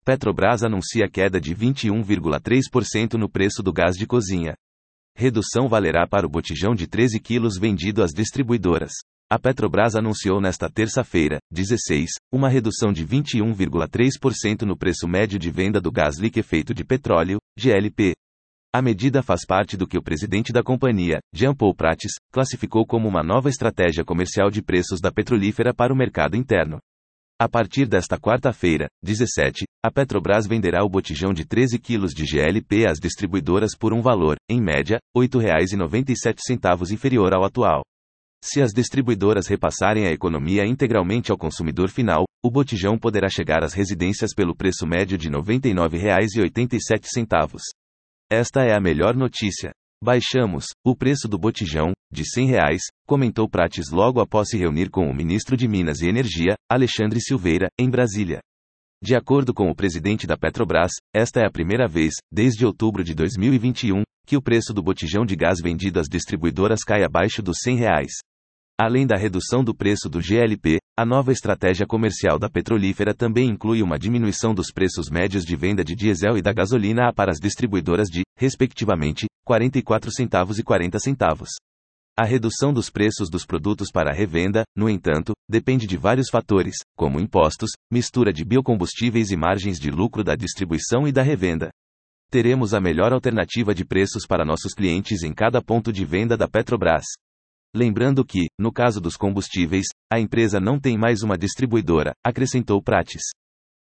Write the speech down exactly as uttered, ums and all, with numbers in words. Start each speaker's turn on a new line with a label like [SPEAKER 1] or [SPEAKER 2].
[SPEAKER 1] Petrobras anuncia queda de vinte e um vírgula três por cento no preço do gás de cozinha. Redução valerá para o botijão de treze quilos vendido às distribuidoras. A Petrobras anunciou nesta terça-feira, dezesseis, uma redução de vinte e um vírgula três por cento no preço médio de venda do gás liquefeito de petróleo, G L P. A medida faz parte do que o presidente da companhia, Jean Paul Prates, classificou como uma nova estratégia comercial de preços da petrolífera para o mercado interno. A partir desta quarta-feira, dezessete, a Petrobras venderá o botijão de treze quilos de G L P às distribuidoras por um valor, em média, oito reais e noventa e sete centavos inferior ao atual. Se as distribuidoras repassarem a economia integralmente ao consumidor final, o botijão poderá chegar às residências pelo preço médio de noventa e nove reais e oitenta e sete centavos. Esta é a melhor notícia. Baixamos o preço do botijão, de cem reais, comentou Prates logo após se reunir com o ministro de Minas e Energia, Alexandre Silveira, em Brasília. De acordo com o presidente da Petrobras, esta é a primeira vez, desde outubro de dois mil e vinte e um, que o preço do botijão de gás vendido às distribuidoras cai abaixo dos cem reais. Além da redução do preço do G L P, a nova estratégia comercial da petrolífera também inclui uma diminuição dos preços médios de venda de diesel e da gasolina para as distribuidoras de, respectivamente, quarenta e quatro centavos e quarenta centavos. A redução dos preços dos produtos para a revenda, no entanto, depende de vários fatores, como impostos, mistura de biocombustíveis e margens de lucro da distribuição e da revenda. Teremos a melhor alternativa de preços para nossos clientes em cada ponto de venda da Petrobras. Lembrando que, no caso dos combustíveis, a empresa não tem mais uma distribuidora, acrescentou Prates.